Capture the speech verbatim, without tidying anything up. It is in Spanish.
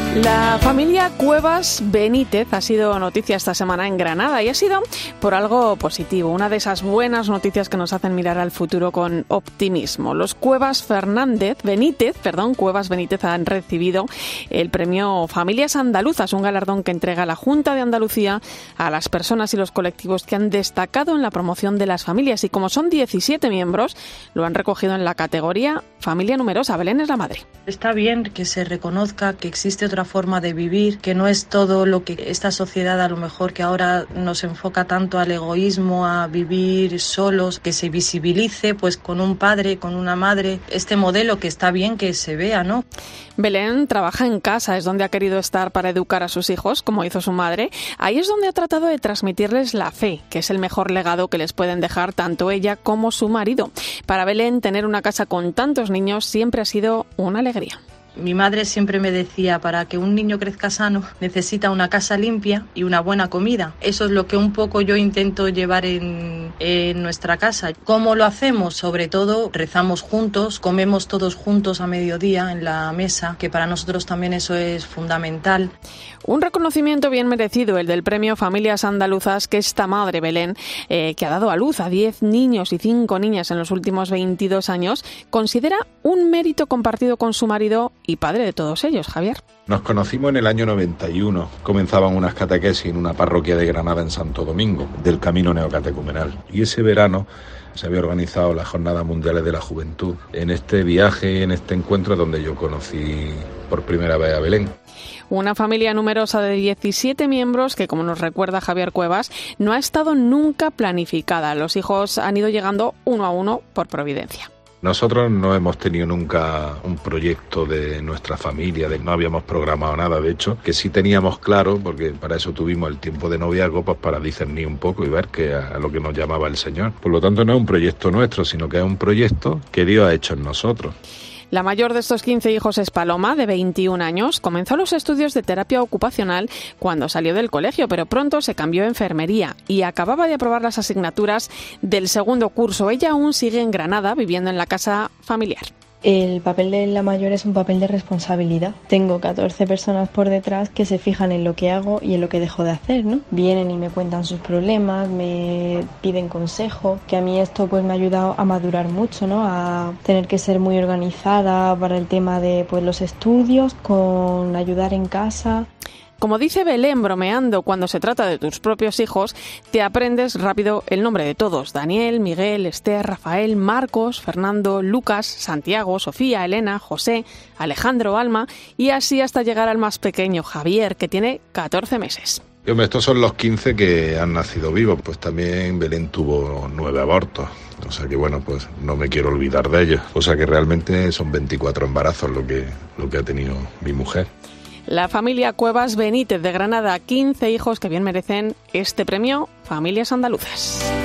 La familia Cuevas Benítez ha sido noticia esta semana en Granada y ha sido por algo positivo, una de esas buenas noticias que nos hacen mirar al futuro con optimismo. Los Cuevas Fernández, Benítez, perdón, Cuevas Benítez han recibido el premio Familias Andaluzas, un galardón que entrega la Junta de Andalucía a las personas y los colectivos que han destacado en la promoción de las familias, y como son diecisiete miembros, lo han recogido en la categoría Familia Numerosa. Belén es la madre. Está bien que se reconozca que existe otra forma de vivir, que no es todo lo que esta sociedad a lo mejor que ahora nos enfoca tanto al egoísmo, a vivir solos, que se visibilice pues con un padre, con una madre, este modelo que está bien que se vea, ¿no? Belén trabaja en casa, es donde ha querido estar para educar a sus hijos, como hizo su madre. Ahí es donde ha tratado de transmitirles la fe, que es el mejor legado que les pueden dejar tanto ella como su marido. Para Belén, tener una casa con tantos niños siempre ha sido una alegría. Mi madre siempre me decía, para que un niño crezca sano necesita una casa limpia y una buena comida. Eso es lo que un poco yo intento llevar en, en nuestra casa. ¿Cómo lo hacemos? Sobre todo rezamos juntos, comemos todos juntos a mediodía en la mesa, que para nosotros también eso es fundamental. Un reconocimiento bien merecido, el del premio Familias Andaluzas, que esta madre, Belén, eh, que ha dado a luz a diez niños y cinco niñas en los últimos veintidós años, considera un mérito compartido con su marido y padre de todos ellos, Javier. Nos conocimos en el año noventa y uno. Comenzaban unas catequesis en una parroquia de Granada en Santo Domingo, del Camino Neocatecumenal. Y ese verano se había organizado las Jornadas Mundiales de la Juventud. En este viaje, en este encuentro, es donde yo conocí por primera vez a Belén. Una familia numerosa de diecisiete miembros que, como nos recuerda Javier Cuevas, no ha estado nunca planificada. Los hijos han ido llegando uno a uno por providencia. Nosotros no hemos tenido nunca un proyecto de nuestra familia, de, no habíamos programado nada, de hecho, que sí teníamos claro, porque para eso tuvimos el tiempo de noviazgo, pues para discernir un poco y ver que a, a lo que nos llamaba el Señor. Por lo tanto, no es un proyecto nuestro, sino que es un proyecto que Dios ha hecho en nosotros. La mayor de estos quince hijos es Paloma, de veintiún años. Comenzó los estudios de terapia ocupacional cuando salió del colegio, pero pronto se cambió a enfermería y acababa de aprobar las asignaturas del segundo curso. Ella aún sigue en Granada, viviendo en la casa familiar. El papel de la mayor es un papel de responsabilidad. Tengo catorce personas por detrás que se fijan en lo que hago y en lo que dejo de hacer, ¿no? Vienen y me cuentan sus problemas, me piden consejo, que a mí esto pues me ha ayudado a madurar mucho, ¿no? A tener que ser muy organizada para el tema de pues los estudios, con ayudar en casa. Como dice Belén bromeando, cuando se trata de tus propios hijos, te aprendes rápido el nombre de todos. Daniel, Miguel, Esther, Rafael, Marcos, Fernando, Lucas, Santiago, Sofía, Elena, José, Alejandro, Alma, y así hasta llegar al más pequeño, Javier, que tiene catorce meses. Y, hombre, estos son los quince que han nacido vivos, pues también Belén tuvo nueve abortos. O sea que bueno, pues no me quiero olvidar de ellos. O sea que realmente son veinticuatro embarazos lo que, lo que ha tenido mi mujer. La familia Cuevas Benítez de Granada, quince hijos que bien merecen este premio Familias Andaluzas.